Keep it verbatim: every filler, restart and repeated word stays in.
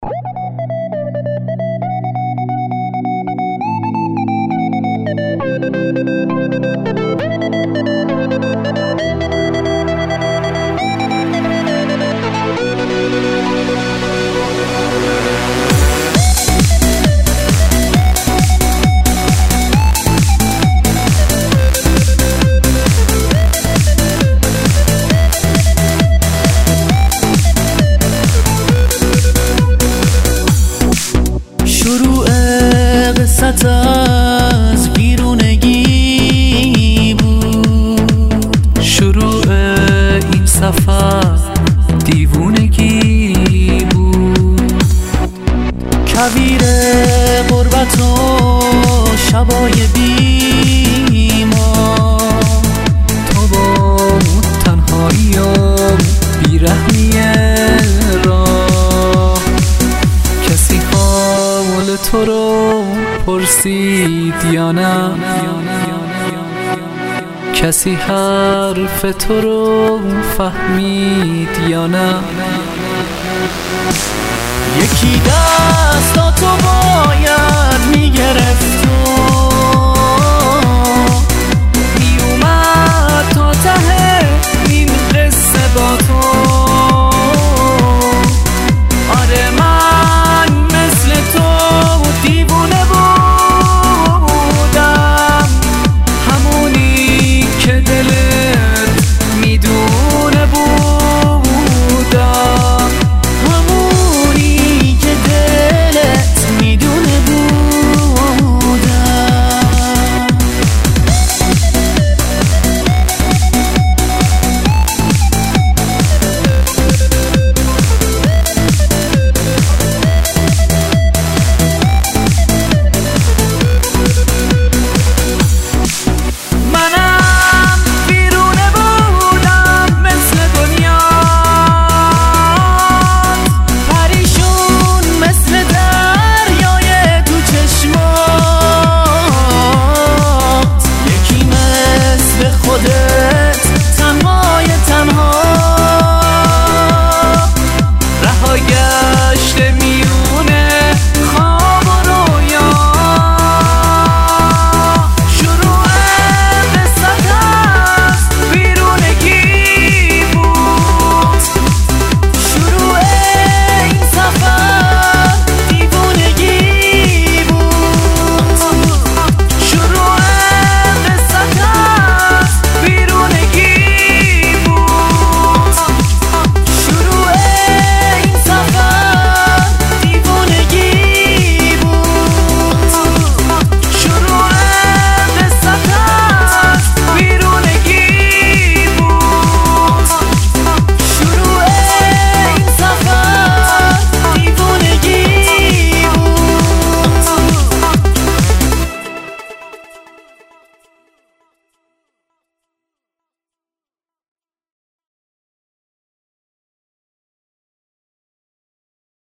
شروع قصت از بیرونگی بود، شروع این سفر دیوونگی بود. کویر غربت و شبای بیمار، تو با تنهایی و بیرحمی راه. کسی حال تو رو پرسید یا نه؟ کسی حرف تو رو فهمید یا نه؟ یکی دستاتو باید میگرفت